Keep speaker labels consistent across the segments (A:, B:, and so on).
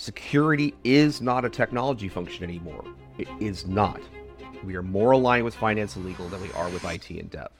A: Security is not a technology function anymore. It is not. We are more aligned with finance and legal than we are with IT and dev.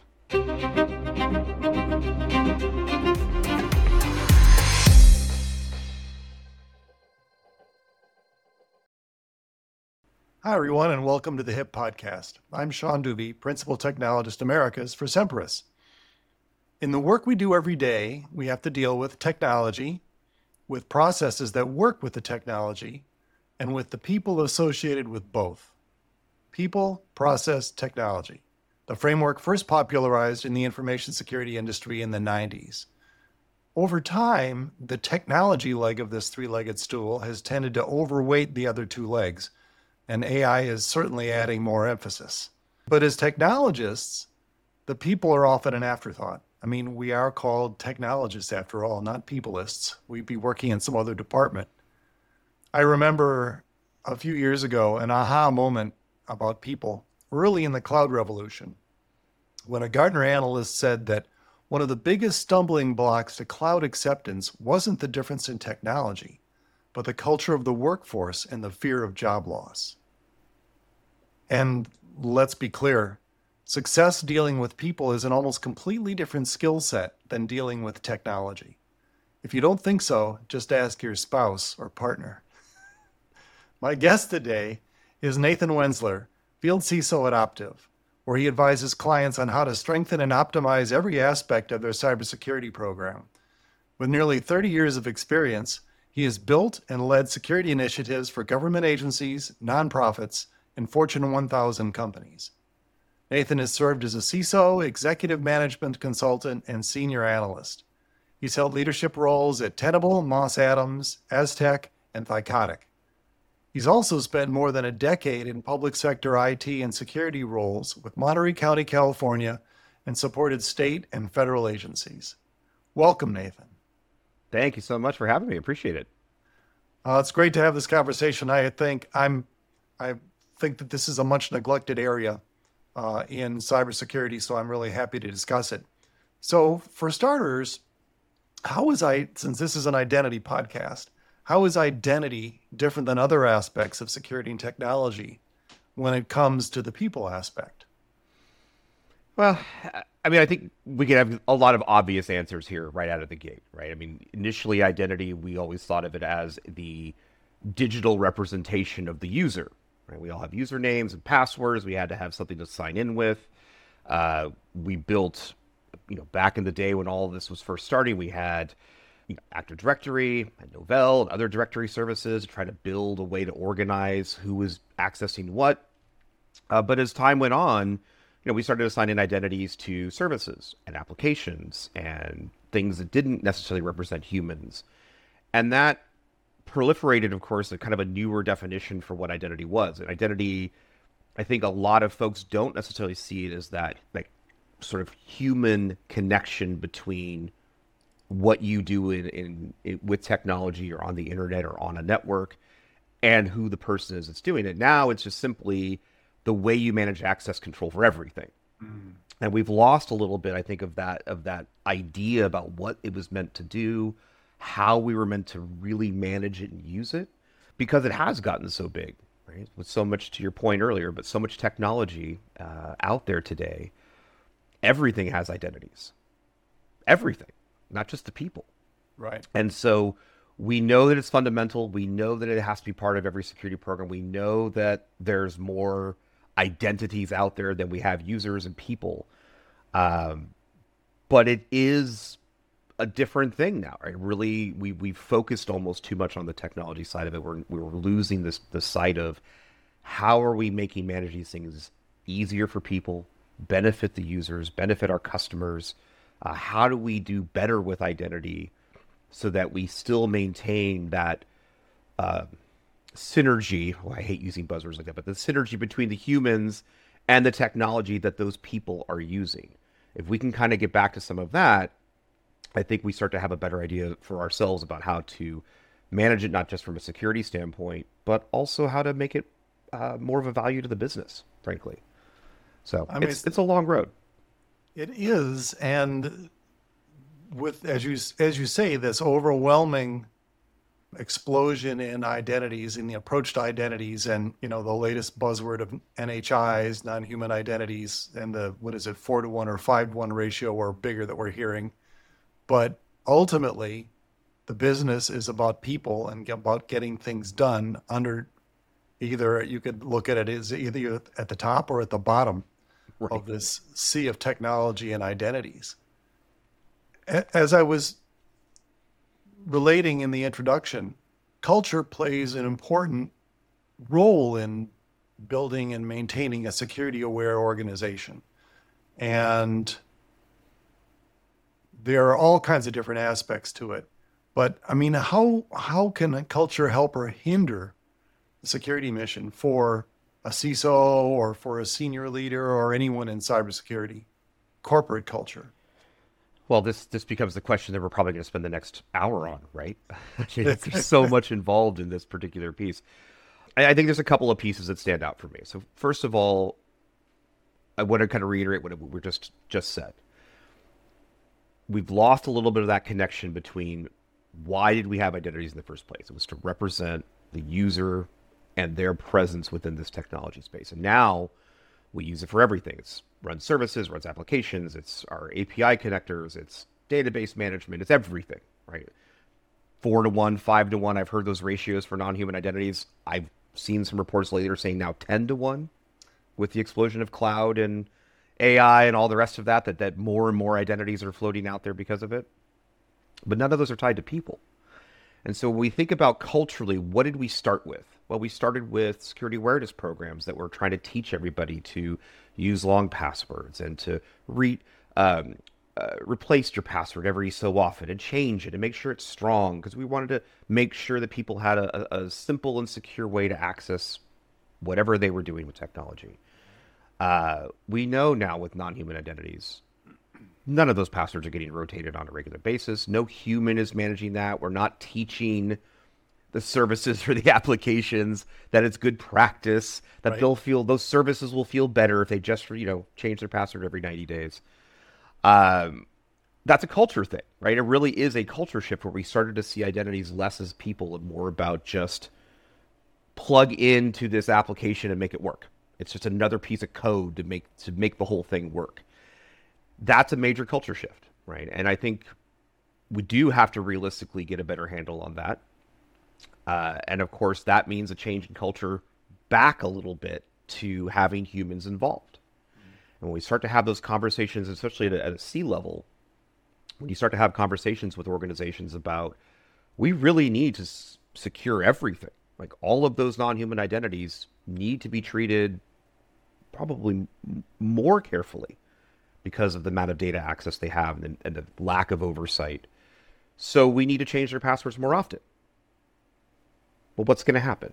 B: Hi, everyone, and welcome to the HIP Podcast. I'm Sean Duvey, Principal Technologist Americas for Semperis. In the work we do every day, we have to deal with technology, with processes that work with the technology, and with the people associated with both. People, process, technology. The framework first popularized in the information security industry in the 90s. Over time, the technology leg of this three-legged stool has tended to overweight the other two legs, and AI is certainly adding more emphasis. But as technologists, the people are often an afterthought. I mean, we are called technologists after all, not peopleists. We'd be working in some other department. I remember a few years ago an aha moment about people early in the cloud revolution, when a Gartner analyst said that one of the biggest stumbling blocks to cloud acceptance wasn't the difference in technology, but the culture of the workforce and the fear of job loss. And let's be clear, success dealing with people is an almost completely different skill set than dealing with technology. If you don't think so, just ask your spouse or partner. My guest today is Nathan Wenzler, Field CISO at Optiv, where he advises clients on how to strengthen and optimize every aspect of their cybersecurity program. With nearly 30 years of experience, he has built and led security initiatives for government agencies, nonprofits, and Fortune 1000 companies. Nathan has served as a CISO, executive management consultant, and senior analyst. He's held leadership roles at Tenable, Moss Adams, Aztec, and Thycotic. He's also spent more than a decade in public sector IT and security roles with Monterey County, California, and supported state and federal agencies. Welcome, Nathan.
A: Thank you so much for having me. Appreciate it.
B: It's great to have this conversation. I think that this is a much neglected area in cybersecurity, so I'm really happy to discuss it. So for starters, since this is an identity podcast, how is identity different than other aspects of security and technology when it comes to the people aspect?
A: Well, I mean, I think we can have a lot of obvious answers here right out of the gate, right? I mean, initially identity, we always thought of it as the digital representation of the user. Right? We all have usernames and passwords. We had to have something to sign in with. We built, back in the day when all of this was first starting, we had Active Directory and Novell and other directory services to try to build a way to organize who was accessing what. But as time went on, we started assigning identities to services and applications and things that didn't necessarily represent humans. And that proliferated, of course, a kind of a newer definition for what identity was. And identity, I think a lot of folks don't necessarily see it as that like sort of human connection between what you do in with technology or on the internet or on a network and who the person is that's doing it. Now it's just simply the way you manage access control for everything. Mm. And we've lost a little bit, I think, of that idea about what it was meant to do, how we were meant to really manage it and use it, because it has gotten so big, right? With so much, to your point earlier, but so much technology out there today, everything has identities. Everything, not just the people.
B: Right.
A: And so we know that it's fundamental. We know that it has to be part of every security program. We know that there's more identities out there than we have users and people. But it is a different thing now, right? Really, we've focused almost too much on the technology side of it. We're losing the sight of how are we making managing these things easier for people, benefit the users, benefit our customers. How do we do better with identity so that we still maintain that synergy? Well, I hate using buzzwords like that, but the synergy between the humans and the technology that those people are using. If we can kind of get back to some of that, I think we start to have a better idea for ourselves about how to manage it, not just from a security standpoint, but also how to make it more of a value to the business, frankly. So it's a long road.
B: It is, and with as you say, this overwhelming explosion in identities, in the approach to identities, and the latest buzzword of NHIs, non-human identities, and the 4-to-1 or 5-to-1 ratio or bigger that we're hearing. But ultimately, the business is about people and about getting things done under either, you could look at it as either at the top or at the bottom
A: Right.
B: of this sea of technology and identities. As I was relating in the introduction, culture plays an important role in building and maintaining a security-aware organization. And there are all kinds of different aspects to it. But I mean, how can a culture help or hinder the security mission for a CISO or for a senior leader or anyone in cybersecurity? Corporate culture.
A: Well, this becomes the question that we're probably going to spend the next hour on, right? There's so much involved in this particular piece. I think there's a couple of pieces that stand out for me. So first of all, I want to kind of reiterate what we just said. We've lost a little bit of that connection between why did we have identities in the first place? It was to represent the user and their presence within this technology space. And now we use it for everything. It's runs services, runs applications, it's our API connectors, it's database management, it's everything, right? 4-to-1, 5-to-1. I've heard those ratios for non-human identities. I've seen some reports later saying now 10-to-1 with the explosion of cloud and AI and all the rest of that more and more identities are floating out there because of it. But none of those are tied to people. And so when we think about culturally, what did we start with? Well, we started with security awareness programs that were trying to teach everybody to use long passwords and to replace your password every so often and change it and make sure it's strong, because we wanted to make sure that people had a simple and secure way to access whatever they were doing with technology. We know now with non-human identities, none of those passwords are getting rotated on a regular basis. No human is managing that. We're not teaching the services or the applications that it's good practice, that
B: Right.
A: those services will feel better if they just, change their password every 90 days. That's a culture thing, right? It really is a culture shift where we started to see identities less as people and more about just plug into this application and make it work. It's just another piece of code to make the whole thing work. That's a major culture shift, right? And I think we do have to realistically get a better handle on that. And of course, that means a change in culture back a little bit to having humans involved. And when we start to have those conversations, especially at a C level, when you start to have conversations with organizations about, we really need to secure everything. Like all of those non-human identities need to be treated probably more carefully because of the amount of data access they have and the lack of oversight. So we need to change their passwords more often. Well, what's going to happen?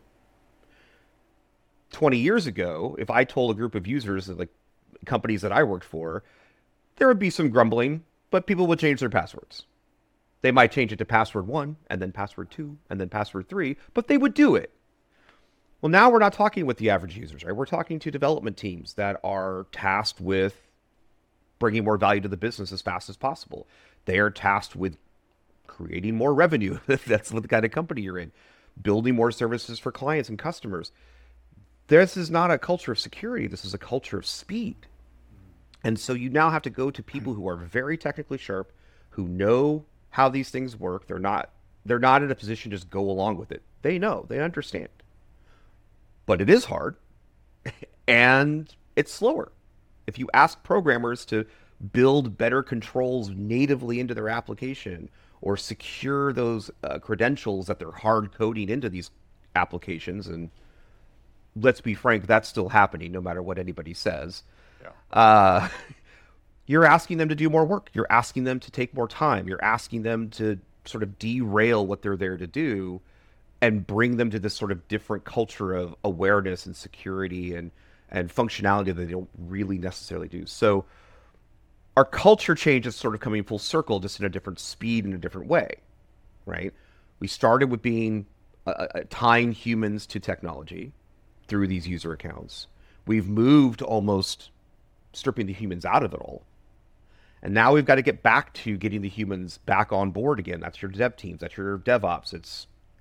A: 20 years ago, if I told a group of users, like companies that I worked for, there would be some grumbling, but people would change their passwords. They might change it to password 1, and then password 2, and then password 3, but they would do it. Well, now we're not talking with the average users, right? We're talking to development teams that are tasked with bringing more value to the business as fast as possible. They are tasked with creating more revenue. That's what the kind of company you're in. Building more services for clients and customers. This is not a culture of security. This is a culture of speed. And so you now have to go to people who are very technically sharp, who know how these things work. They're not in a position to just go along with it. They know, they understand. But it is hard and it's slower. If you ask programmers to build better controls natively into their application or secure those credentials that they're hard coding into these applications, and let's be frank, that's still happening no matter what anybody says.
B: Yeah.
A: You're asking them to do more work. You're asking them to take more time. You're asking them to sort of derail what they're there to do and bring them to this sort of different culture of awareness and security and functionality that they don't really necessarily do. So our culture change is sort of coming full circle, just in a different speed and a different way, right? We started with being tying humans to technology through these user accounts. We've moved almost stripping the humans out of it all. And now we've got to get back to getting the humans back on board again. That's your dev teams, that's your DevOps, it's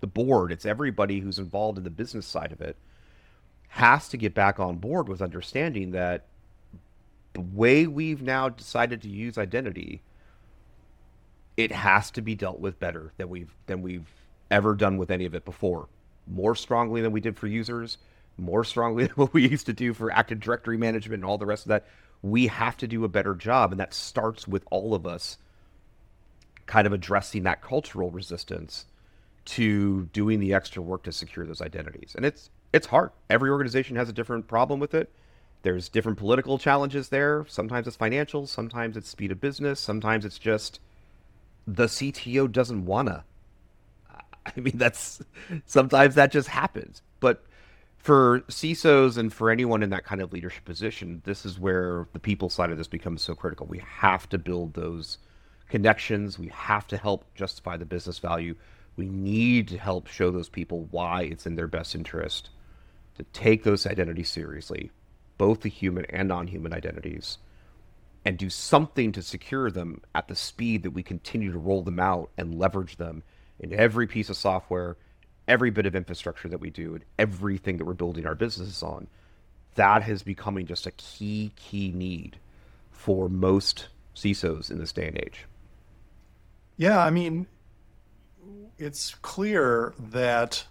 A: the board, it's everybody who's involved in the business side of it, has to get back on board with understanding that the way we've now decided to use identity, it has to be dealt with better than we've ever done with any of it before. More strongly than we did for users, more strongly than what we used to do for Active Directory management and all the rest of that. We have to do a better job, and that starts with all of us kind of addressing that cultural resistance to doing the extra work to secure those identities. And it's hard. Every organization has a different problem with it. There's different political challenges there. Sometimes it's financial, sometimes it's speed of business, sometimes it's just the CTO doesn't wanna. I mean, that's sometimes that just happens. But for CISOs and for anyone in that kind of leadership position, this is where the people side of this becomes so critical. We have to build those connections. We have to help justify the business value. We need to help show those people why it's in their best interest to take those identities seriously, both the human and non-human identities, and do something to secure them at the speed that we continue to roll them out and leverage them in every piece of software, every bit of infrastructure that we do, and everything that we're building our businesses on. That is becoming just a key need for most CISOs in this day and age.
B: Yeah, I mean, it's clear that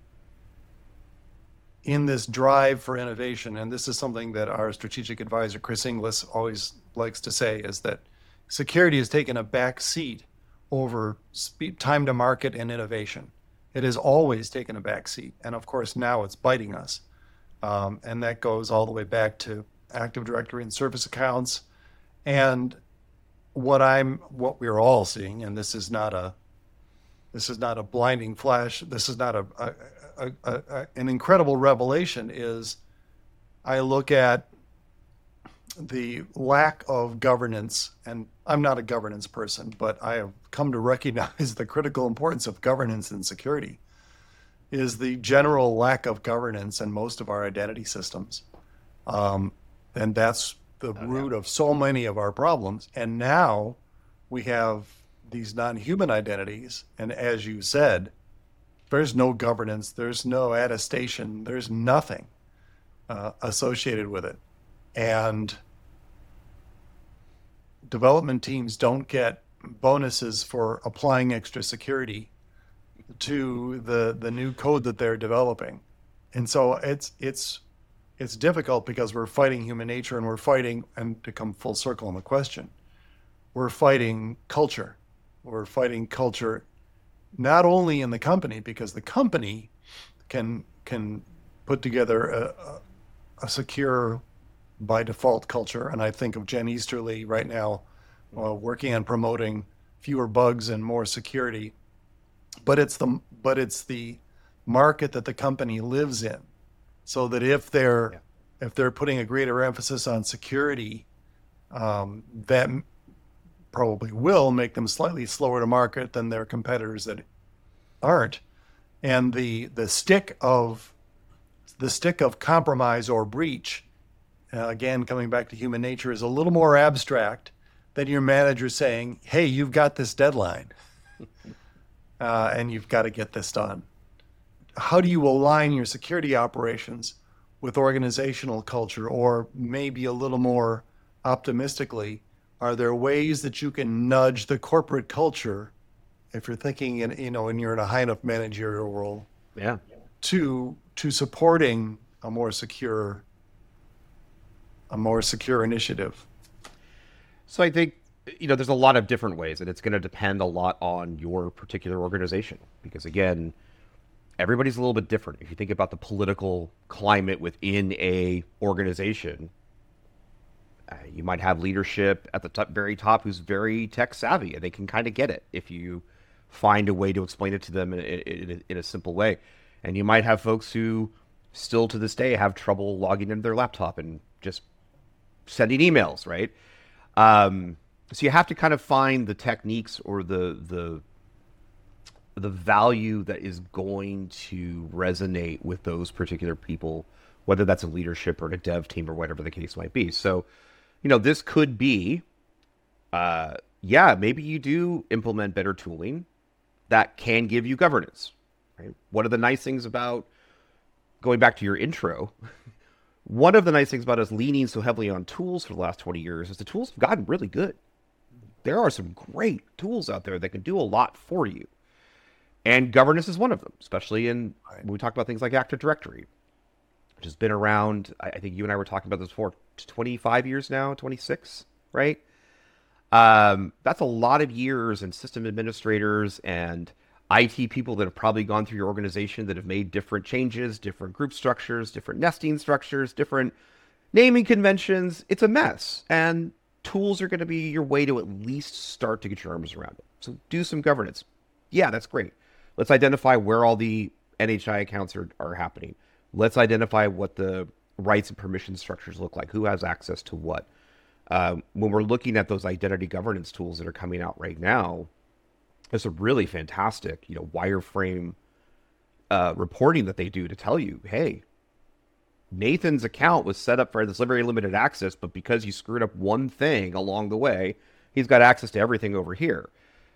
B: in this drive for innovation, and this is something that our strategic advisor, Chris Inglis, always likes to say, is that security has taken a back seat over speed, time to market, and innovation. It has always taken a back seat. And of course, now it's biting us. And that goes all the way back to Active Directory and service accounts. And what we're all seeing, and this is not a blinding flash, this is not an incredible revelation, is I look at the lack of governance, and I'm not a governance person, but I have come to recognize the critical importance of governance and security, is the general lack of governance in most of our identity systems. And that's the root of so many of our problems. And now we have these non-human identities, and as you said, there's no governance, there's no attestation, there's nothing associated with it. And development teams don't get bonuses for applying extra security to the new code that they're developing. And so it's difficult because we're fighting human nature, and we're fighting, and to come full circle on the question, we're fighting culture. We're fighting culture not only in the company, because the company can put together a secure by default culture. And I think of Jen Easterly right now working on promoting fewer bugs and more security. But it's the market that the company lives in, so that if they're putting a greater emphasis on security, that probably will make them slightly slower to market than their competitors that aren't. And the stick of compromise or breach, again coming back to human nature, is a little more abstract than your manager saying, "Hey, you've got this deadline, and you've got to get this done." How do you align your security operations with organizational culture? Or maybe a little more optimistically, are there ways that you can nudge the corporate culture, if you're thinking and you're in a high enough managerial role, to supporting a more secure initiative?
A: So I think, there's a lot of different ways, and it's going to depend a lot on your particular organization, because again, everybody's a little bit different. If you think about the political climate within a organization, you might have leadership at the very top who's very tech savvy, and they can kind of get it if you find a way to explain it to them in a simple way. And you might have folks who still to this day have trouble logging into their laptop and just sending emails, right? So you have to kind of find the techniques or the value that is going to resonate with those particular people, whether that's a leadership or a dev team or whatever the case might be. So, this could be, maybe you do implement better tooling that can give you governance. right? One of the nice things about going back to your intro, one of the nice things about us leaning so heavily on tools for the last 20 years is the tools have gotten really good. There are some great tools out there that can do a lot for you. And governance is one of them, especially when we talk about things like Active Directory, which has been around, I think you and I were talking about this before, 25 years now, 26, right? That's a lot of years, and system administrators and IT people that have probably gone through your organization that have made different changes, different group structures, different nesting structures, different naming conventions. It's a mess. And tools are going to be your way to at least start to get your arms around it. So do some governance. Yeah, that's great. Let's identify where all the NHI accounts are happening. Let's identify what the rights and permission structures look like. Who has access to what? When we're looking at those identity governance tools that are coming out right now, there's a really fantastic, wireframe reporting that they do to tell you, hey, Nathan's account was set up for this very limited access, but because you screwed up one thing along the way, he's got access to everything over here.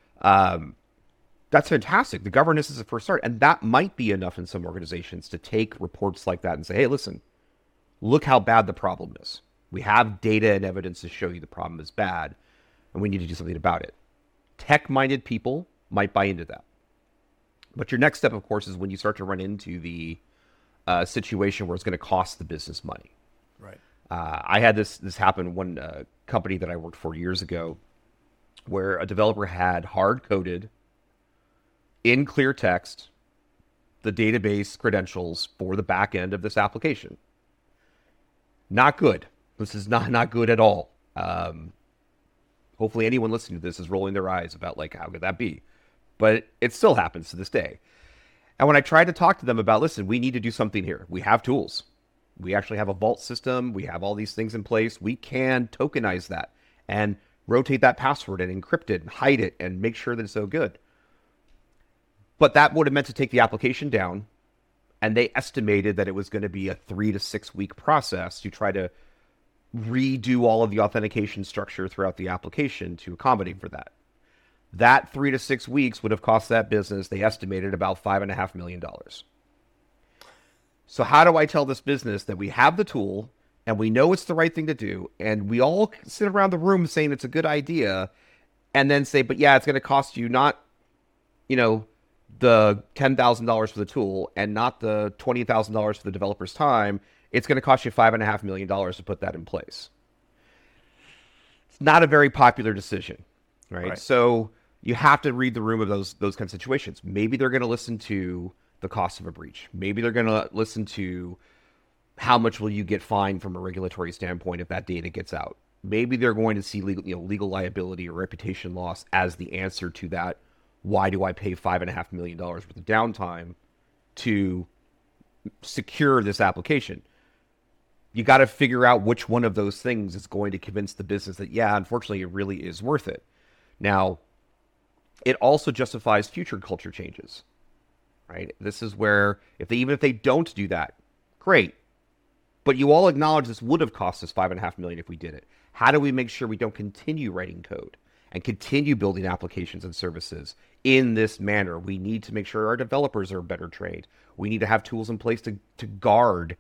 A: That's fantastic. The governance is the first start, and that might be enough in some organizations to take reports like that and say, hey, listen, look how bad the problem is. We have data and evidence to show you the problem is bad, and we need to do something about it. Tech-minded people might buy into that. But your next step, of course, is when you start to run into the situation where it's going to cost the business money.
B: Right.
A: I had this happen one company that I worked for years ago, where a developer had hard-coded in clear text the database credentials for the back end of this application. Not good. This is not good at all. Hopefully anyone listening to this is rolling their eyes about, like, how could that be? But it still happens to this day. And when I tried to talk to them about, listen, we need to do something here. We have tools. We actually have a vault system. We have all these things in place. We can tokenize that and rotate that password and encrypt it and hide it and make sure that it's so good. But that would have meant to take the application down, and they estimated that it was going to be a 3 to 6 week process to try to redo all of the authentication structure throughout the application to accommodate for that. That 3 to 6 weeks would have cost that business, they estimated, about $5.5 million. So how do I tell this business that we have the tool and we know it's the right thing to do, and we all sit around the room saying it's a good idea, and then say, but yeah, it's going to cost you not, the $10,000 for the tool and not the $20,000 for the developer's time. It's going to cost you $5.5 million to put that in place. It's not a very popular decision, right? So you have to read the room of those kinds of situations. Maybe they're going to listen to the cost of a breach. Maybe they're going to listen to how much will you get fined from a regulatory standpoint if that data gets out. Maybe they're going to see legal liability or reputation loss as the answer to that. Why do I pay $5.5 million worth of downtime to secure this application? You got to figure out which one of those things is going to convince the business that, yeah, unfortunately, it really is worth it. Now, it also justifies future culture changes, right? This is where even if they don't do that, great. But you all acknowledge this would have cost us $5.5 million if we did it. How do we make sure we don't continue writing code and continue building applications and services in this manner? We need to make sure our developers are better trained. We need to have tools in place to guard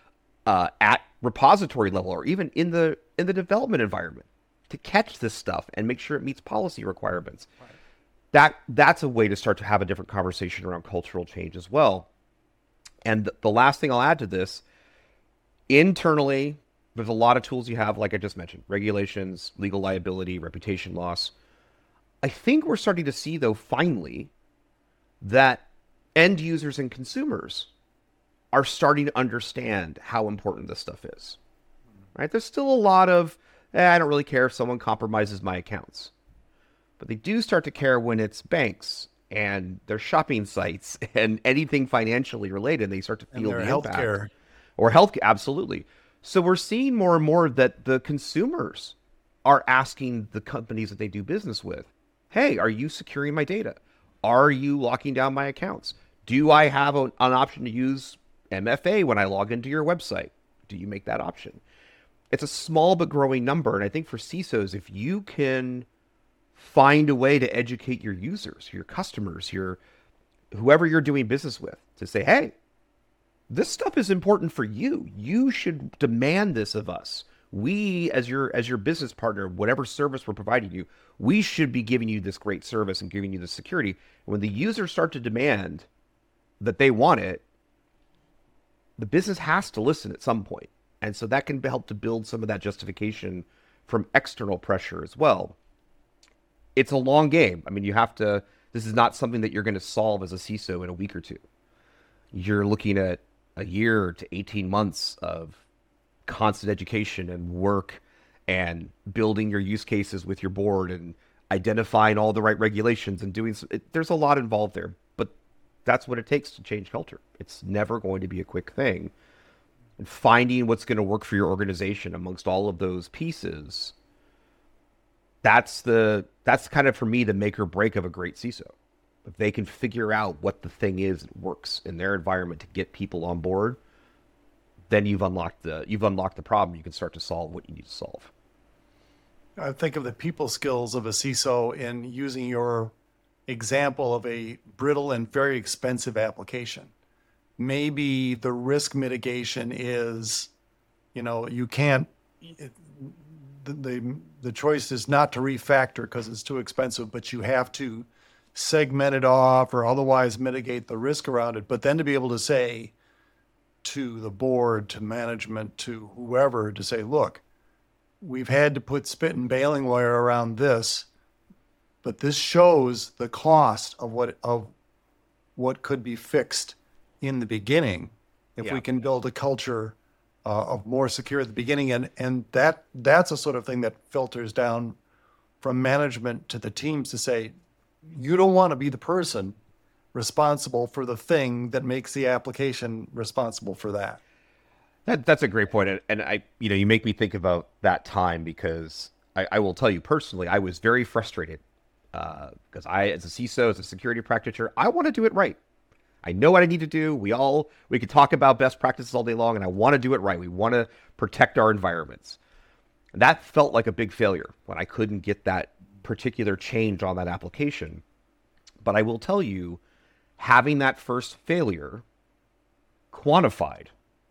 A: at repository level or even in the development environment to catch this stuff and make sure it meets policy requirements. Right. That's a way to start to have a different conversation around cultural change as well. And the last thing I'll add to this, internally, there's a lot of tools you have, like I just mentioned, regulations, legal liability, reputation loss. I think we're starting to see, though, finally, that end users and consumers are starting to understand how important this stuff is. Right? There's still a lot of, I don't really care if someone compromises my accounts. But they do start to care when it's banks and their shopping sites and anything financially related. They start to feel the impact.
B: Healthcare.
A: Or healthcare, absolutely. So we're seeing more and more that the consumers are asking the companies that they do business with, hey, are you securing my data? Are you locking down my accounts? Do I have an option to use MFA when I log into your website? Do you make that option? It's a small but growing number. And I think for CISOs, if you can find a way to educate your users, your customers, your whoever you're doing business with to say, hey, this stuff is important for you. You should demand this of us. We, as your business partner, whatever service we're providing you, we should be giving you this great service and giving you the security. When the users start to demand that they want it, the business has to listen at some point. And so that can help to build some of that justification from external pressure as well. It's a long game. I mean, this is not something that you're going to solve as a CISO in a week or two. You're looking at a year to 18 months of constant education and work and building your use cases with your board and identifying all the right regulations and there's a lot involved there, but that's what it takes to change culture. It's never going to be a quick thing. And finding what's going to work for your organization amongst all of those pieces, that's kind of, for me, the make or break of a great CISO. If they can figure out what the thing is that works in their environment to get people on board, then you've unlocked the problem. You can start to solve what you need to solve.
B: I think of the people skills of a CISO in using your example of a brittle and very expensive application. Maybe the risk mitigation is, you can't, the choice is not to refactor because it's too expensive, but you have to segment it off or otherwise mitigate the risk around it. But then to be able to say to the board, to management, to whoever, to say, look, we've had to put spit and baling wire around this, but this shows the cost of what could be fixed in the beginning if we can build a culture of more secure at the beginning. And that's a sort of thing that filters down from management to the teams to say, you don't want to be the person responsible for the thing that makes the application responsible for that.
A: That's a great point. And you make me think about that time, because I will tell you personally, I was very frustrated because as a CISO, as a security practitioner, I want to do it right. I know what I need to do. We could talk about best practices all day long, and I want to do it right. We want to protect our environments. And that felt like a big failure when I couldn't get that particular change on that application. But I will tell you, having that first failure quantified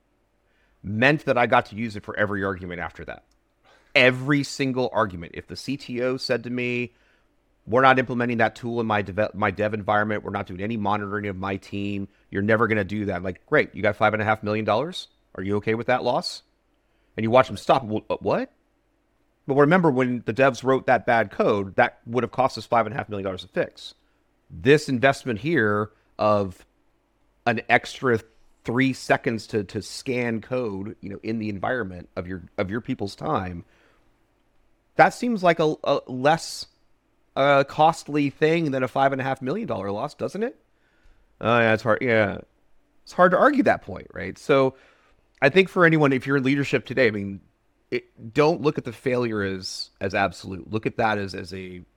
A: meant that I got to use it for every argument after that. Every single argument. If the CTO said to me, we're not implementing that tool in my dev environment, we're not doing any monitoring of my team, you're never going to do that. I'm like, great, you got $5.5 million? Are you okay with that loss? And you watch them stop. What? But remember, when the devs wrote that bad code, that would have cost us $5.5 million to fix. This investment here of an extra 3 seconds to scan code, in the environment of your people's time, that seems like a less costly thing than a $5.5 million loss, doesn't it? Yeah, it's hard. Yeah, it's hard to argue that point, right? So, I think for anyone, if you're in leadership today, I mean, don't look at the failure as absolute. Look at that as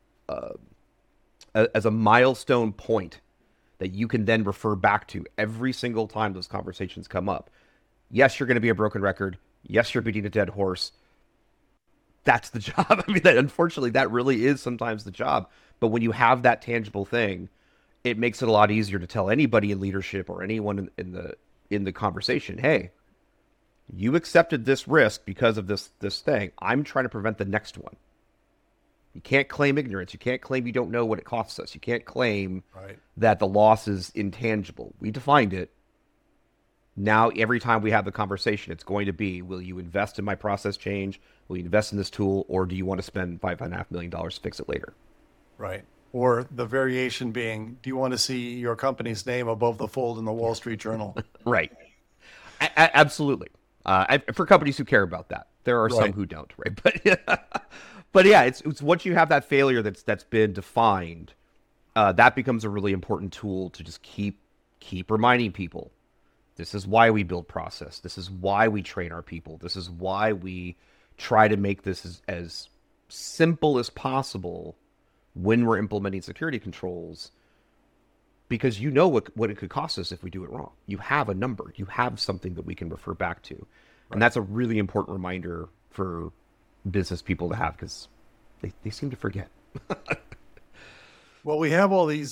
A: a milestone point that you can then refer back to every single time those conversations come up. Yes, you're going to be a broken record. Yes, you're beating a dead horse. That's the job. I mean, unfortunately, that really is sometimes the job. But when you have that tangible thing, it makes it a lot easier to tell anybody in leadership or anyone in the conversation, hey, you accepted this risk because of this thing. I'm trying to prevent the next one. You can't claim ignorance. You can't claim you don't know what it costs us. You can't claim that the loss is intangible. We defined it. Now, every time we have the conversation, it's going to be, will you invest in my process change? Will you invest in this tool? Or do you want to spend $5.5 million to fix it later?
B: Right. Or the variation being, do you want to see your company's name above the fold in the Wall Street Journal?
A: Right. Absolutely. For companies who care about that. There are some who don't, right? But yeah, it's once you have that failure that's been defined, that becomes a really important tool to just keep reminding people. This is why we build process. This is why we train our people. This is why we try to make this as simple as possible when we're implementing security controls, because you know what it could cost us if we do it wrong. You have a number. You have something that we can refer back to. And that's a really important reminder for business people to have, because they seem to forget.
B: Well, we have all these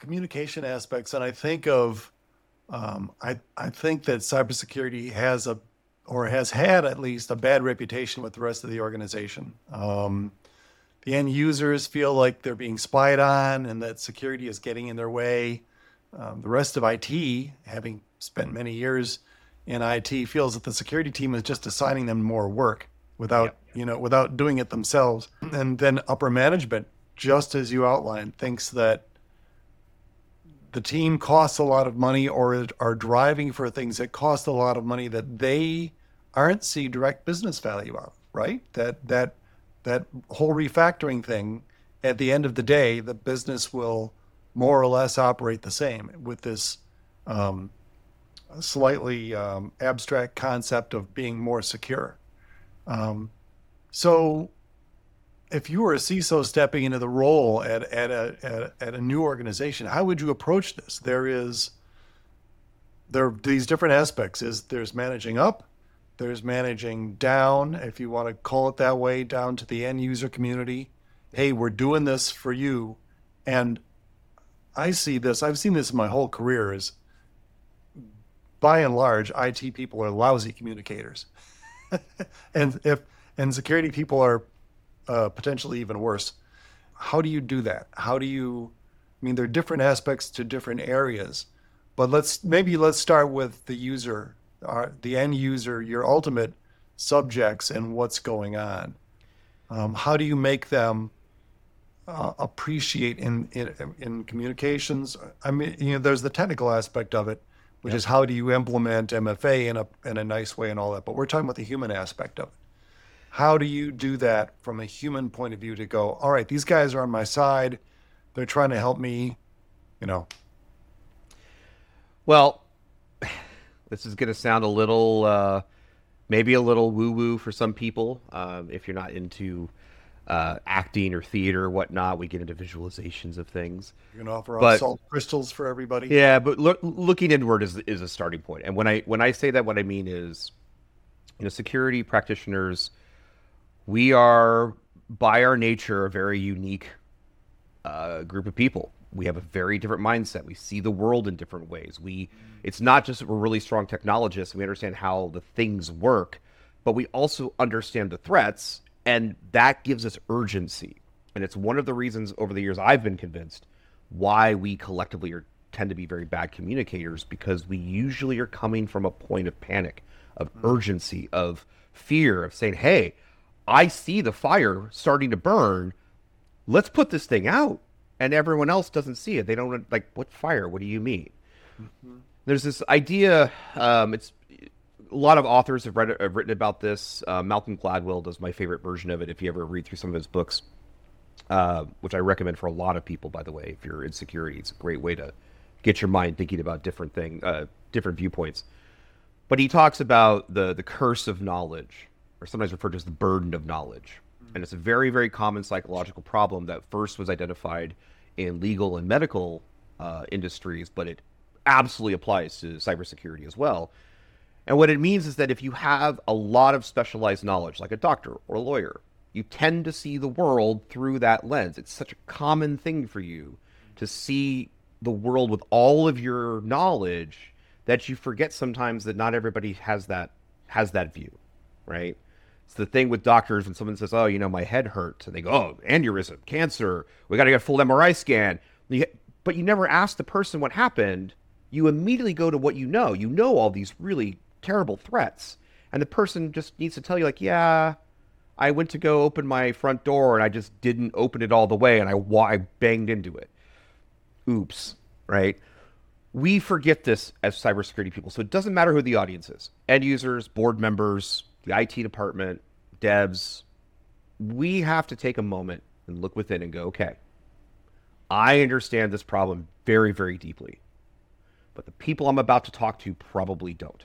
B: communication aspects, and I think of, I think that cybersecurity has or has had at least a bad reputation with the rest of the organization. The end users feel like they're being spied on and that security is getting in their way. The rest of IT, having spent many years in IT, feels that the security team is just assigning them more work without doing it themselves. And then upper management, just as you outlined, thinks that the team costs a lot of money or are driving for things that cost a lot of money that they aren't see direct business value of, right? That whole refactoring thing, at the end of the day, the business will more or less operate the same with this slightly abstract concept of being more secure. So if you were a CISO stepping into the role at a new organization, how would you approach this? There are these different aspects. There's managing up, there's managing down, if you want to call it that way, down to the end user community. Hey, we're doing this for you. And I've seen this in my whole career, is by and large, IT people are lousy communicators. and security people are potentially even worse. How do you do that? There are different aspects to different areas, but let's start with the user, the end user, your ultimate subjects and what's going on. How do you make them appreciate in communications? There's the technical aspect of it, which is how do you implement MFA in a nice way and all that, but we're talking about the human aspect of it. How do you do that from a human point of view to go, all right, these guys are on my side. They're trying to help me,
A: Well, this is going to sound a little, maybe a little woo-woo for some people. If you're not into acting or theater or whatnot, we get into visualizations of things.
B: You're going to offer up salt crystals for everybody?
A: Yeah, but looking inward is a starting point. And when I say that, what I mean is, security practitioners, we are, by our nature, a very unique group of people. We have a very different mindset. We see the world in different ways. It's not just that we're really strong technologists and we understand how the things work, but we also understand the threats, and that gives us urgency. And it's one of the reasons over the years I've been convinced why we collectively tend to be very bad communicators, because we usually are coming from a point of panic, of urgency, of fear, of saying, hey, I see the fire starting to burn. Let's put this thing out. And everyone else doesn't see it. They don't like, what fire? What do you mean? Mm-hmm. There's this idea. It's a lot of authors have written about this. Malcolm Gladwell does my favorite version of it. If you ever read through some of his books, which I recommend for a lot of people, by the way, if you're in security, it's a great way to get your mind thinking about different viewpoints. But he talks about the curse of knowledge, or sometimes referred to as the burden of knowledge. And it's a very, very common psychological problem that first was identified in legal and medical industries, but it absolutely applies to cybersecurity as well. And what it means is that if you have a lot of specialized knowledge, like a doctor or a lawyer, you tend to see the world through that lens. It's such a common thing for you to see the world with all of your knowledge that you forget sometimes that not everybody has that view, right? It's the thing with doctors when someone says, oh, my head hurts, and they go, oh, aneurysm, cancer, we got to get a full MRI scan. But you never ask the person what happened. You immediately go to what you know. You know all these really terrible threats. And the person just needs to tell you, like, yeah, I went to go open my front door and I just didn't open it all the way and I banged into it. Oops, right? We forget this as cybersecurity people. So it doesn't matter who the audience is. End users, board members, the IT department, devs. We have to take a moment and look within and go, okay, I understand this problem very, very deeply. But the people I'm about to talk to probably don't.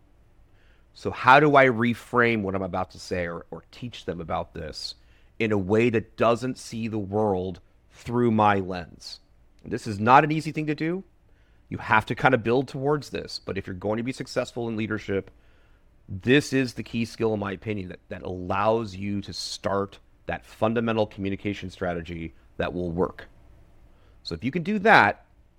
A: So how do I reframe what I'm about to say or teach them about this in a way that doesn't see the world through my lens? This is not an easy thing to do. You have to kind of build towards this. But if you're going to be successful in leadership, this is the key skill, in my opinion, that allows you to start that fundamental communication strategy that will work. So if you can do that,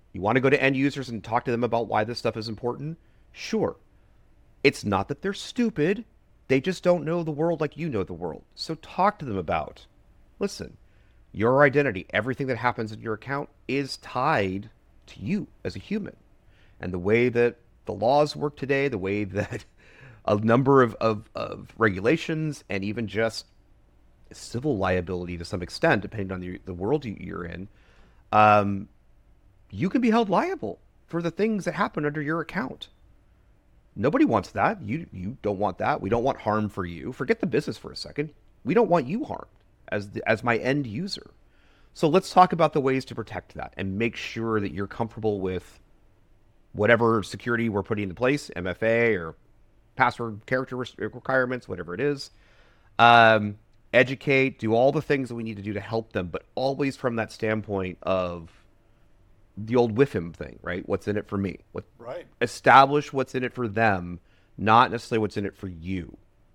A: You want to go to end users and talk to them about why this stuff is important? Sure. It's not that they're stupid. They just don't know the world like you know the world. So talk to them about, listen, your identity, everything that happens in your account is tied to you as a human. And the way that the laws work today, the way that a number of regulations and even just civil liability to some extent, depending on the world you're in, you can be held liable for the things that happen under your account. Nobody wants that. You don't want that. We don't want harm for you. Forget the business for a second. We don't want you harmed as my end user. So let's talk about the ways to protect that and make sure that you're comfortable with whatever security we're putting into place, MFA or password character requirements, whatever it is. Educate, do all the things that we need to do to help them, but always from that standpoint of the old WIFM thing, right? What's in it for me?
B: Right.
A: Establish what's in it for them, not necessarily what's in it for you.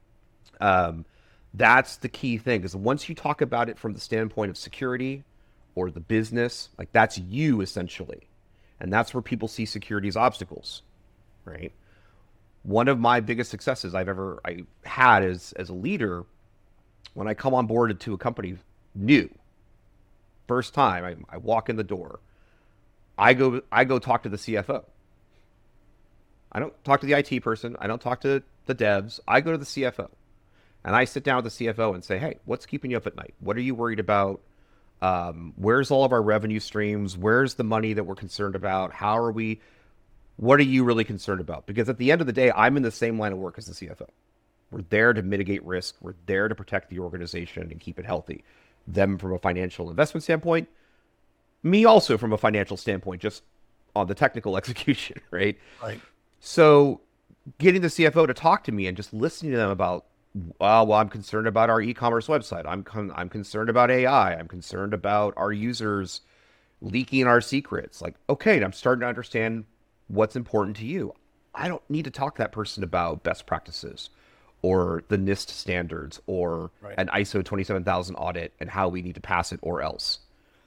A: That's the key thing, because once you talk about it from the standpoint of security or the business, like that's you essentially. And that's where people see security as obstacles, right? One of my biggest successes I had as a leader, when I come on board to a company new, first time I walk in the door, I go talk to the CFO. I don't talk to the IT person. I don't talk to the devs. I go to the CFO. And I sit down with the CFO and say, hey, what's keeping you up at night? What are you worried about? Where's all of our revenue streams? Where's the money that we're concerned about? What are you really concerned about? Because at the end of the day, I'm in the same line of work as the CFO. We're there to mitigate risk. We're there to protect the organization and keep it healthy. Them from a financial investment standpoint, me also from a financial standpoint, just on the technical execution, right?
B: Right.
A: So getting the CFO to talk to me and just listening to them about, well, I'm concerned about our e-commerce website. I'm concerned about AI. I'm concerned about our users leaking our secrets. Like, okay, I'm starting to understand what's important to you. I don't need to talk to that person about best practices or the NIST standards or an ISO 27000 audit and how we need to pass it or else.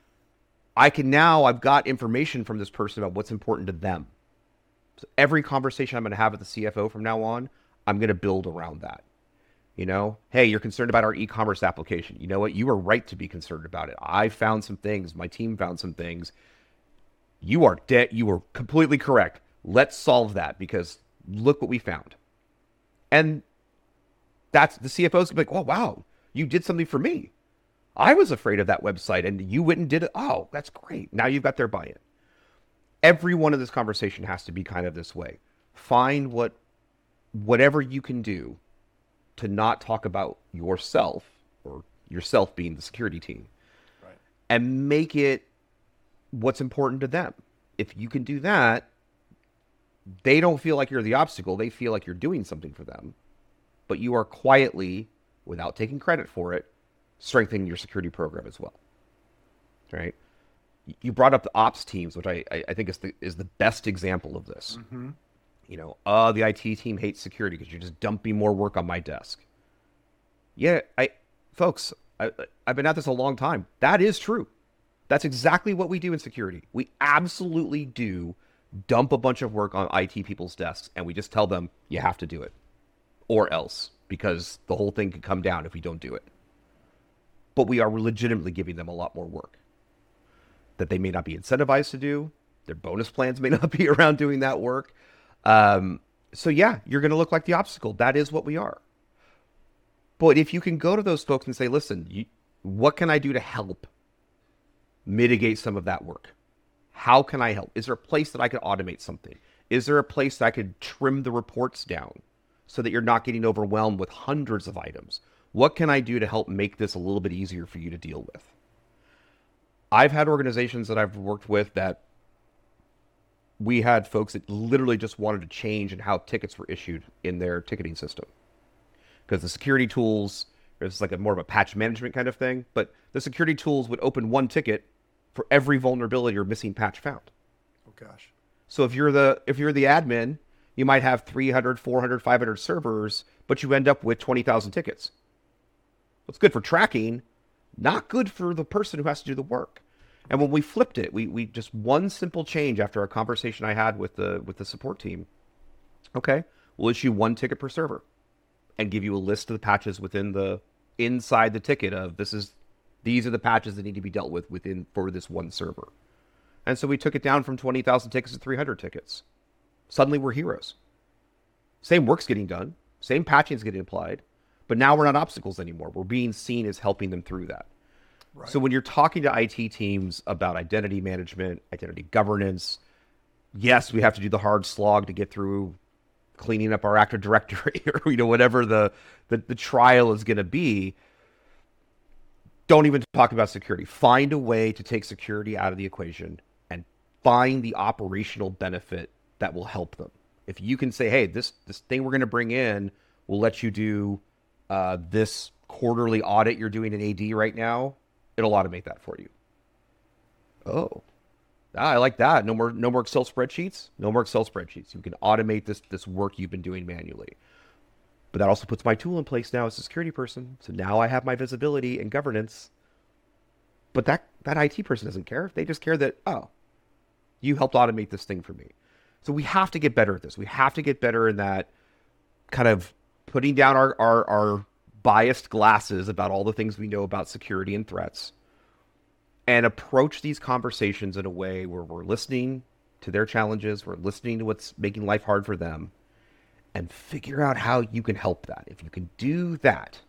A: I've got information from this person about what's important to them. So every conversation I'm going to have with the CFO from now on, I'm going to build around that. You know, hey, you're concerned about our e-commerce application. You know what? You are right to be concerned about it. I found some things. My team found some things. You are dead. You were completely correct. Let's solve that because look what we found. And that's the CFO's like, oh, wow, you did something for me. I was afraid of that website and you went and did it. Oh, that's great. Now you've got their buy-in. Every one of this conversation has to be kind of this way. Find whatever you can do to not talk about yourself, or yourself being the security team, right, and make it what's important to them. If you can do that, they don't feel like you're the obstacle. They feel like you're doing something for them, but you are quietly, without taking credit for it, strengthening your security program as well, right? You brought up the ops teams, which I think is the best example of this. Mm-hmm. You know, the IT team hates security because you're just dumping more work on my desk. Yeah, folks, I've been at this a long time. That is true. That's exactly what we do in security. We absolutely do dump a bunch of work on IT people's desks, and we just tell them, you have to do it, or else, because the whole thing could come down if we don't do it. But we are legitimately giving them a lot more work that they may not be incentivized to do. Their bonus plans may not be around doing that work. So yeah, you're going to look like the obstacle. That is what we are. But if you can go to those folks and say, listen, what can I do to help mitigate some of that work? How can I help? Is there a place that I could automate something? Is there a place that I could trim the reports down so that you're not getting overwhelmed with hundreds of items? What can I do to help make this a little bit easier for you to deal with? I've had organizations that I've worked with that we had folks that literally just wanted to change in how tickets were issued in their ticketing system. Because the security tools, it's like more of a patch management kind of thing, but the security tools would open one ticket for every vulnerability or missing patch found.
B: Oh gosh.
A: So if you're the admin, you might have 300, 400, 500 servers, but you end up with 20,000 tickets. It's good for tracking, not good for the person who has to do the work. And when we flipped it, we just one simple change after a conversation I had with the support team. Okay, we'll issue one ticket per server and give you a list of the patches within the inside the ticket of these are the patches that need to be dealt with within for this one server. And so we took it down from 20,000 tickets to 300 tickets. Suddenly we're heroes. Same work's getting done, same patching's getting applied, but now we're not obstacles anymore. We're being seen as helping them through that.
B: Right.
A: So when you're talking to IT teams about identity management, identity governance, yes, we have to do the hard slog to get through cleaning up our Active Directory or whatever the trial is going to be. Don't even talk about security. Find a way to take security out of the equation and find the operational benefit that will help them. If you can say, hey, this thing we're going to bring in will let you do this quarterly audit you're doing in AD right now, it'll automate that for you. Oh, I like that. No more Excel spreadsheets. No more Excel spreadsheets. You can automate this work you've been doing manually. But that also puts my tool in place now as a security person. So now I have my visibility and governance. But that IT person doesn't care. They just care that, oh, you helped automate this thing for me. So we have to get better at this. We have to get better in that kind of putting down our biased glasses about all the things we know about security and threats and approach these conversations in a way where we're listening to their challenges, we're listening to what's making life hard for them, and figure out how you can help that. If you can do that,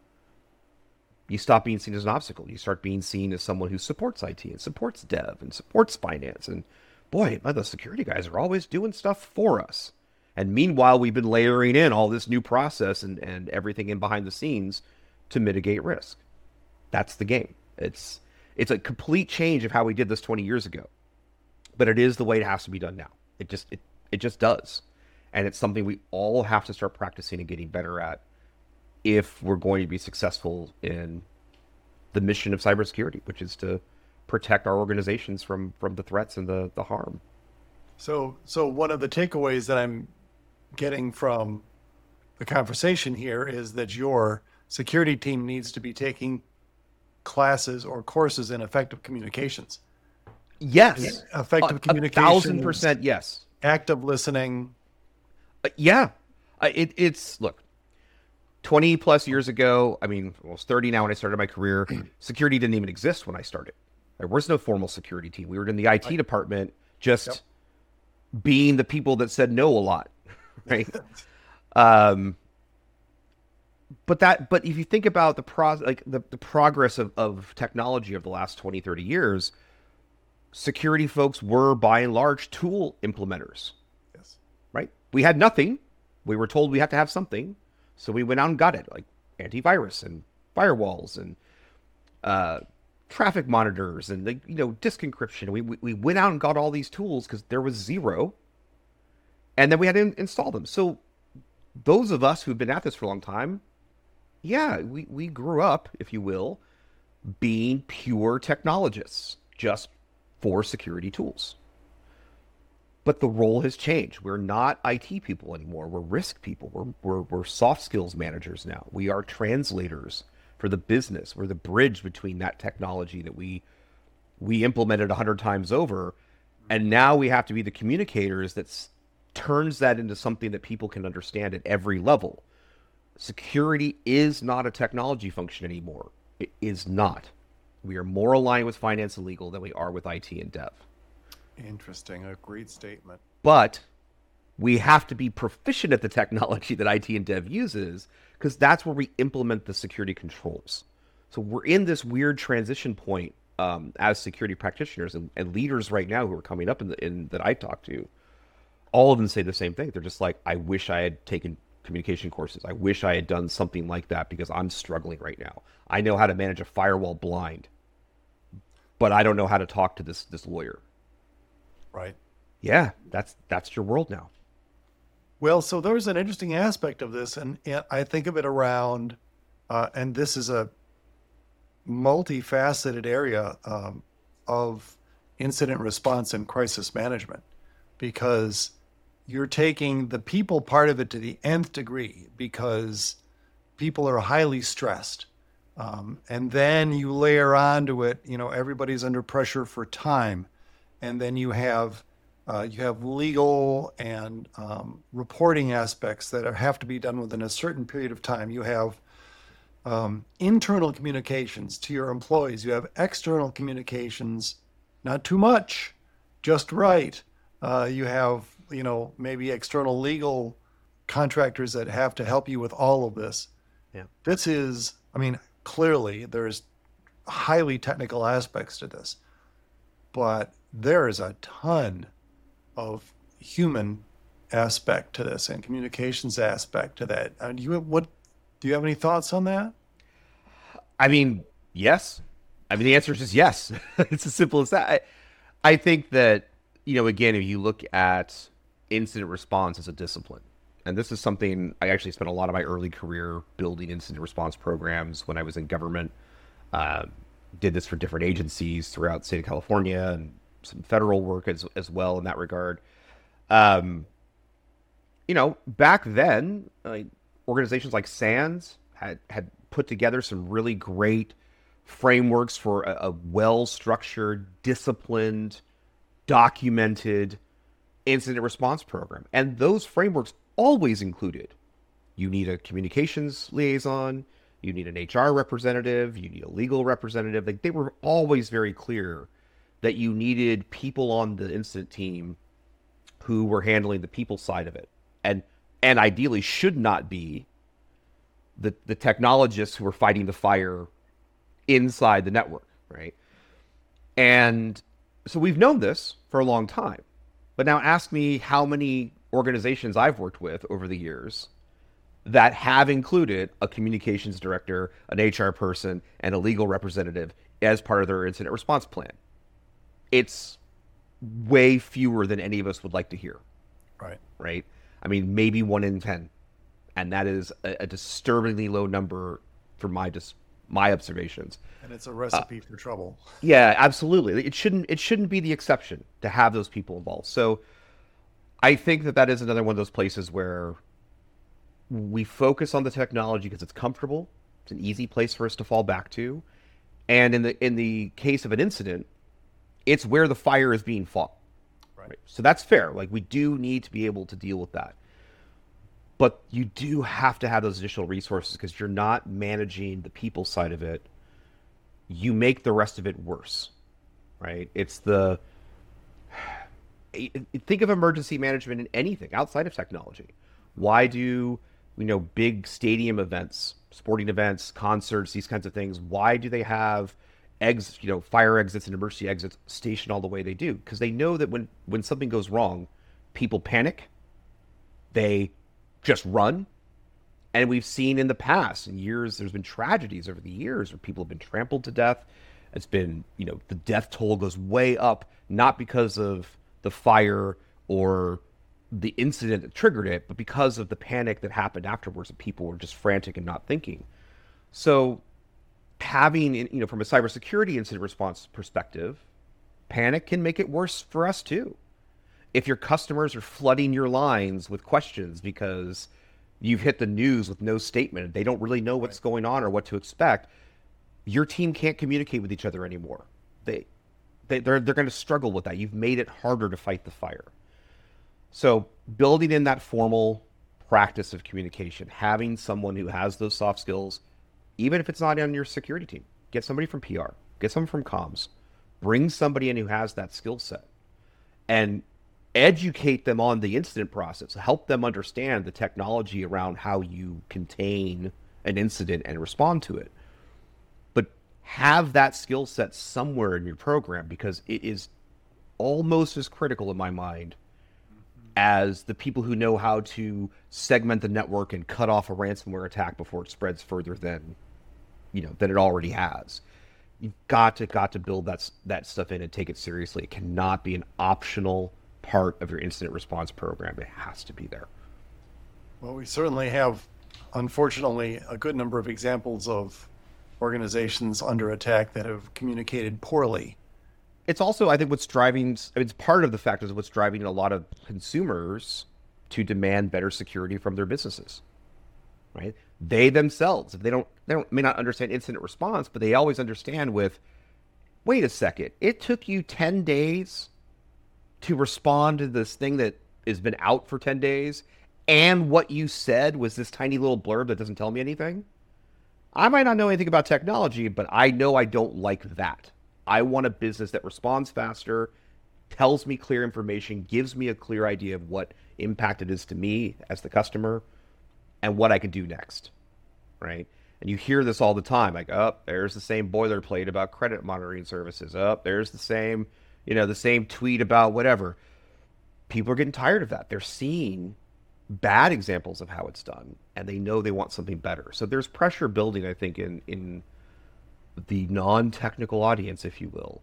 A: you stop being seen as an obstacle. You start being seen as someone who supports IT and supports dev and supports finance. And boy, the security guys are always doing stuff for us. And meanwhile, we've been layering in all this new process and everything in behind the scenes to mitigate risk. That's the game. It's a complete change of how we did this 20 years ago. But it is the way it has to be done now. It just does. And it's something we all have to start practicing and getting better at if we're going to be successful in the mission of cybersecurity, which is to protect our organizations from the threats and the harm.
B: So one of the takeaways that I'm getting from the conversation here is that your security team needs to be taking classes or courses in effective communications.
A: Yes.
B: Effective communication.
A: 1,000% yes.
B: Active listening.
A: Yeah. Look, 20 plus years ago, I mean, almost 30 now when I started my career, security didn't even exist when I started. There was no formal security team. We were in the IT department just being the people that said no a lot, right? But if you think about the progress of technology of the last 20, 30 years, security folks were by and large tool implementers.
B: Yes.
A: Right? We had nothing. We were told we had to have something. So we went out and got it, like antivirus and firewalls and traffic monitors and disk encryption. We went out and got all these tools because there was zero. And then we had to install them. So those of us who've been at this for a long time, yeah, we grew up, if you will, being pure technologists just for security tools. But the role has changed. We're not IT people anymore. We're risk people. We're soft skills managers now. We are translators for the business. We're the bridge between that technology that we implemented 100 times over. And now we have to be the communicators that turns that into something that people can understand at every level. Security is not a technology function anymore. It is not. We are more aligned with finance and legal than we are with IT and dev.
B: Interesting. A great statement.
A: But we have to be proficient at the technology that IT and dev uses because that's where we implement the security controls. So we're in this weird transition point as security practitioners and leaders right now who are coming up in that I talk to. All of them say the same thing. They're just like, I wish I had taken communication courses. I wish I had done something like that because I'm struggling right now. I know how to manage a firewall blind, but I don't know how to talk to this lawyer.
B: Right.
A: Yeah, that's your world now.
B: Well, so there's an interesting aspect of this, and I think of it around, and this is a multifaceted area of incident response and crisis management, because you're taking the people part of it to the nth degree because people are highly stressed. And then you layer onto it, everybody's under pressure for time. And then you have legal and reporting aspects that have to be done within a certain period of time. You have internal communications to your employees. You have external communications, not too much, just right. You have, maybe external legal contractors that have to help you with all of this.
A: Yeah.
B: This is, clearly there's highly technical aspects to this, but there is a ton of human aspect to this and communications aspect to that. Do you have any thoughts on that?
A: I mean, yes. The answer is just yes. It's as simple as that. I think that, again, if you look at incident response as a discipline, and this is something I actually spent a lot of my early career building incident response programs when I was in government. Did this for different agencies throughout the state of California and some federal work as well in that regard. Back then, organizations like SANS had put together some really great frameworks for a well-structured, disciplined, documented incident response program. And those frameworks always included, you need a communications liaison, you need an HR representative, you need a legal representative. Like, they were always very clear that you needed people on the incident team who were handling the people side of it. And ideally should not be the technologists who were fighting the fire inside the network, right? And so we've known this for a long time. But now ask me how many organizations I've worked with over the years that have included a communications director, an HR person, and a legal representative as part of their incident response plan. It's way fewer than any of us would like to hear.
B: Right.
A: Right? Maybe 1 in 10. And that is a disturbingly low number for my observations.
B: And it's a recipe for trouble.
A: Yeah, absolutely. It shouldn't be the exception to have those people involved. So I think that is another one of those places where we focus on the technology because it's comfortable. It's an easy place for us to fall back to. And in the case of an incident, it's where the fire is being fought. Right. So that's fair. Like, we do need to be able to deal with that. But you do have to have those additional resources because you're not managing the people side of it. You make the rest of it worse, right? Think of emergency management in anything outside of technology. Why do, big stadium events, sporting events, concerts, these kinds of things, why do they have fire exits and emergency exits stationed all the way they do? Because they know that when something goes wrong, people panic, they just run. And we've seen in the past, in years, there's been tragedies over the years where people have been trampled to death. It's been, the death toll goes way up, not because of the fire or the incident that triggered it, but because of the panic that happened afterwards, and people were just frantic and not thinking. So having, from a cybersecurity incident response perspective, panic can make it worse for us too. If your customers are flooding your lines with questions because you've hit the news with no statement, they don't really know what's going on or what to expect, your team can't communicate with each other anymore. They're going to struggle with that. You've made it harder to fight the fire. So building in that formal practice of communication, having someone who has those soft skills, even if it's not on your security team, get somebody from PR, get someone from comms, bring somebody in who has that skill set, and educate them on the incident process, help them understand the technology around how you contain an incident and respond to it. But have that skill set somewhere in your program, because it is almost as critical in my mind as the people who know how to segment the network and cut off a ransomware attack before it spreads further than it already has. You've got to build that stuff in and take it seriously. It cannot be an optional part of your incident response program. It has to be there.
B: Well, we certainly have, unfortunately, a good number of examples of organizations under attack that have communicated poorly.
A: It's also, I think, what's driving, it's part of the factors of what's driving a lot of consumers to demand better security from their businesses, right? They themselves, if they may not understand incident response, but they always understand with, wait a second, it took you 10 days to respond to this thing that has been out for 10 days, and what you said was this tiny little blurb that doesn't tell me anything. I might not know anything about technology, but I know I don't like that. I want a business that responds faster, tells me clear information, gives me a clear idea of what impact it is to me as the customer and what I can do next, right? And you hear this all the time, like, oh, there's the same boilerplate about credit monitoring services. Oh, there's the same, the same tweet about whatever. People are getting tired of that. They're seeing bad examples of how it's done, and they know they want something better. So there's pressure building, I think, in the non-technical audience, if you will,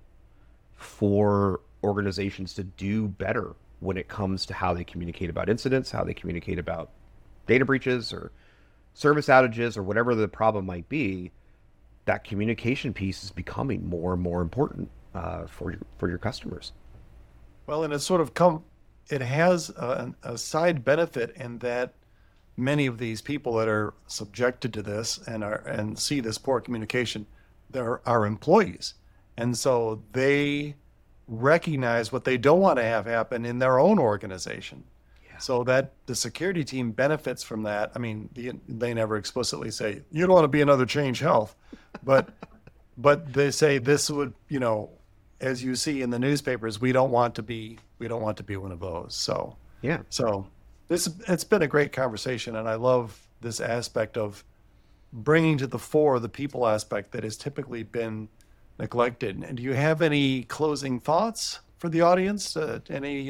A: for organizations to do better when it comes to how they communicate about incidents, how they communicate about data breaches or service outages or whatever the problem might be. That communication piece is becoming more and more important for your customers.
B: Well, and it's sort of it has a side benefit in that many of these people that are subjected to this and see this poor communication, they're our employees. And so they recognize what they don't want to have happen in their own organization. Yeah. So that the security team benefits from that. I mean, they never explicitly say, you don't want to be another Change Health, but they say this would, as you see in the newspapers, we don't want to be one of those. So
A: yeah.
B: So it's been a great conversation, and I love this aspect of bringing to the fore the people aspect that has typically been neglected. And do you have any closing thoughts for the audience? Any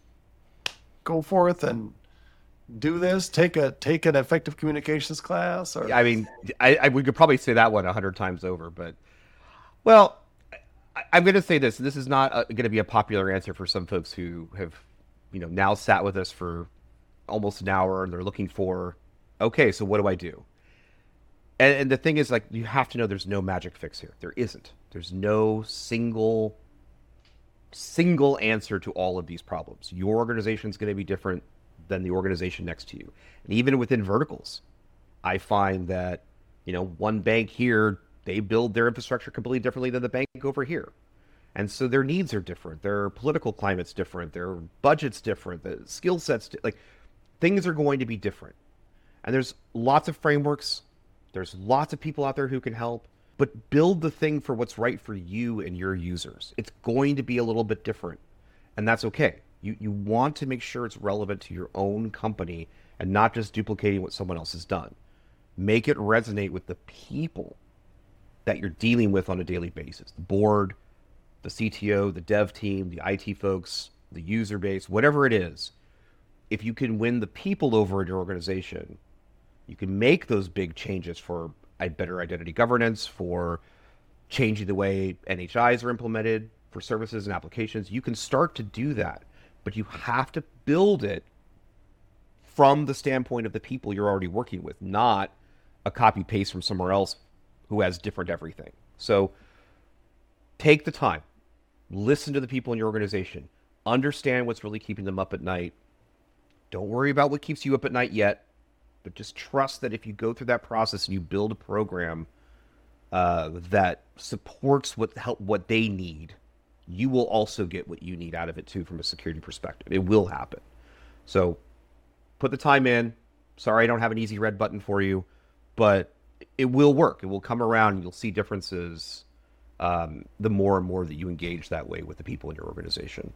B: go forth and do this? Take an effective communications class? Or
A: I mean, we could probably say that one 100 times over, but well. I'm going to say this. This is not going to be a popular answer for some folks who have, now sat with us for almost an hour and they're looking for, okay, so what do I do? And the thing is, you have to know there's no magic fix here. There isn't. There's no single answer to all of these problems. Your organization is going to be different than the organization next to you. And even within verticals, I find that, one bank here, they build their infrastructure completely differently than the bank over here. And so their needs are different. Their political climate's different. Their budget's different. The skill sets, things are going to be different. And there's lots of frameworks. There's lots of people out there who can help. But build the thing for what's right for you and your users. It's going to be a little bit different. And that's okay. You want to make sure it's relevant to your own company and not just duplicating what someone else has done. Make it resonate with the people that you're dealing with on a daily basis. The board, the CTO, the dev team, the IT folks, the user base, whatever it is. If you can win the people over in your organization, you can make those big changes for a better identity governance, for changing the way NHIs are implemented, for services and applications. You can start to do that, but you have to build it from the standpoint of the people you're already working with, not a copy paste from somewhere else who has different everything. So take the time, listen to the people in your organization, understand what's really keeping them up at night. Don't worry about what keeps you up at night yet, but just trust that if you go through that process and you build a program that supports what they need, you will also get what you need out of it too from a security perspective. It will happen. So put the time in. Sorry, I don't have an easy red button for you, but it will work. It will come around and you'll see differences the more and more that you engage that way with the people in your organization.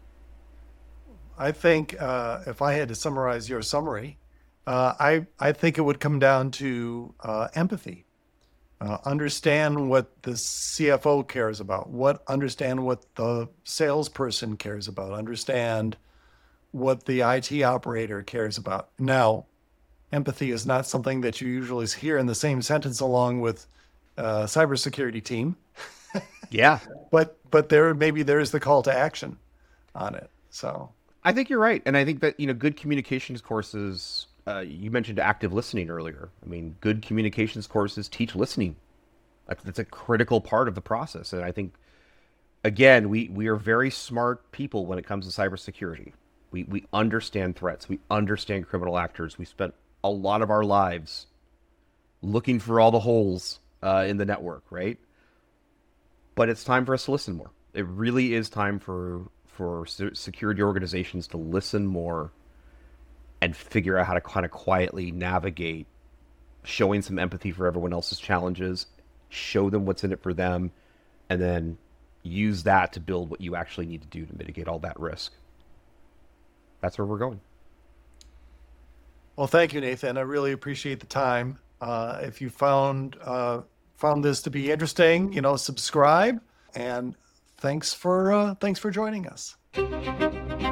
B: I think if I had to summarize your summary, I think it would come down to empathy. Understand what the CFO cares about. Understand what the salesperson cares about. Understand what the IT operator cares about. Now, empathy is not something that you usually hear in the same sentence along with cybersecurity team.
A: Yeah.
B: But there's the call to action on it. So
A: I think you're right. And I think that, good communications courses, you mentioned active listening earlier. I mean, good communications courses teach listening. That's a critical part of the process. And I think, again, we are very smart people when it comes to cybersecurity. We understand threats. We understand criminal actors. We spent a lot of our lives looking for all the holes in the network, right? But it's time for us to listen more. It really is time for security organizations to listen more and figure out how to kind of quietly navigate, showing some empathy for everyone else's challenges, show them what's in it for them, and then use that to build what you actually need to do to mitigate all that risk. That's where we're going.
B: Well, thank you, Nathan. I really appreciate the time. If you found this to be interesting, subscribe, and thanks for joining us.